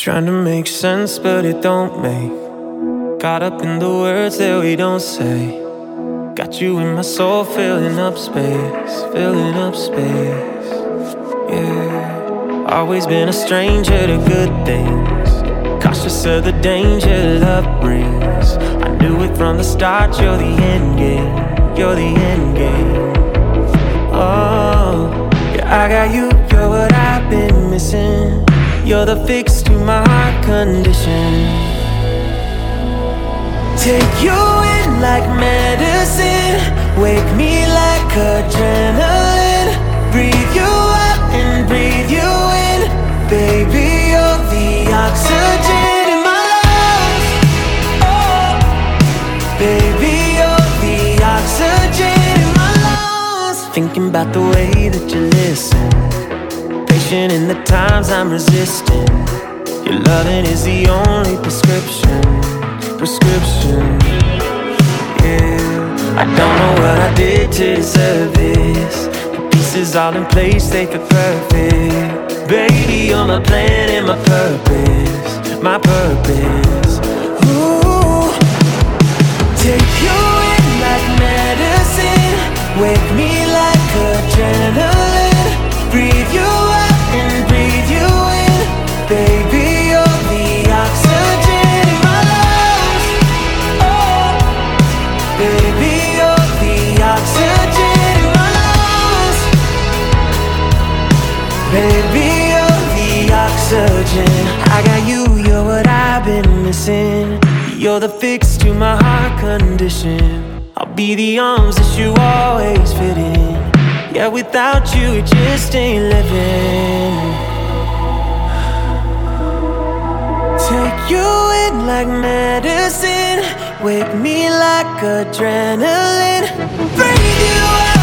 Trying to make sense, but it don't make. Caught up in the words that we don't say. Got you in my soul, filling up space, filling up space. Yeah, always been a stranger to good things, cautious of the danger love brings. I knew it from the start, you're the end game, you're the end game. Oh, yeah, I got you, you're what I've been missing. You're the fix to my heart condition. Take you in like medicine, wake me like adrenaline. Breathe you out and breathe you in. Baby, you're the oxygen in my lungs. Oh, baby, you're the oxygen in my lungs. Thinking about the way that you listen, patient in the times I'm resisting. Your loving is the only prescription. Yeah, I don't know what I did to deserve this. The pieces all in place, they feel perfect. Baby, you're my plan and my purpose, my purpose. Ooh, take you in like medicine, wake me like adrenaline. Breathe you out and breathe you in. Baby, you're the oxygen in my lungs. Oh, baby, you're the oxygen in my lungs. Baby, you're the oxygen. I got you, you're what I've been missing. You're the fix to my heart condition. I'll be the arms that you always fit in. Yeah, without you, it just ain't living. Take you in like medicine, wake me like adrenaline. Breathe you out.